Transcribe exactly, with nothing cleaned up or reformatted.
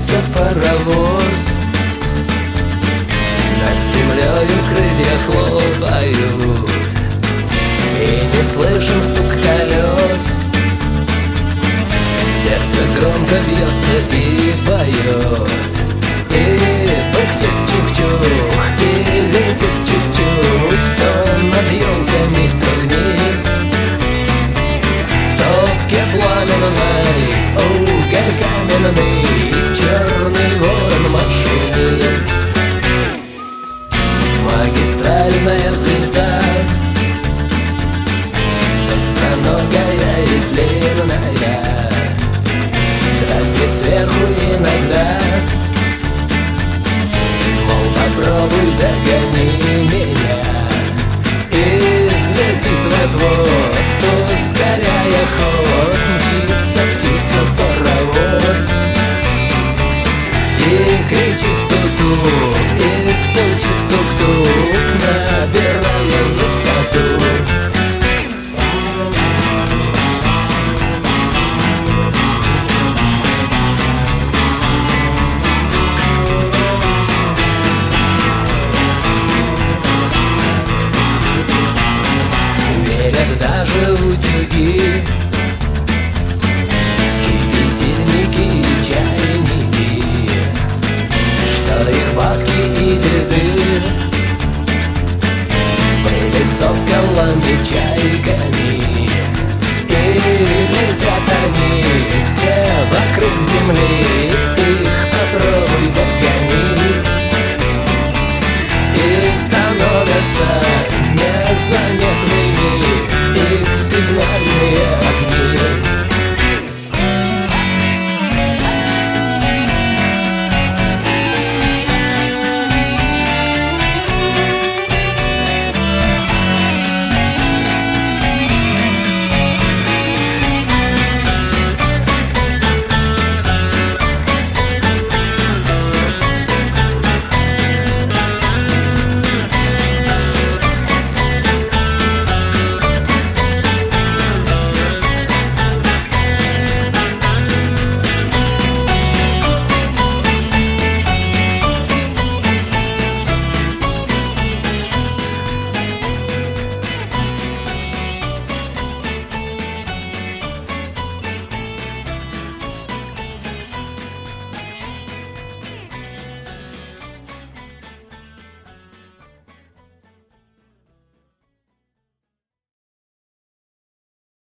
мчится паровоз. Над землею крылья хлопают, и не слышен стук колес. Сердце громко бьется и поет, и пыхтит чух-чух, и летит чуть-чуть то над елками, то вниз. В топке пламенной, уголь каменный, черный ворон машинист. Магистральная звезда, быстроногая и длинная, дразнит сверху иногда, мол, попробуй догони меня. И взлетит вот-вот, ускоряя ход, мчится птица-паровоз и кричит ту-ту, и стучит тук-тук, набирая высоту. Верят даже утюги, кипятильники и чайники, что их бабки и деды были соколами, чайками, и летят они все вокруг земли. Их попробуй догони, и становятся незаметны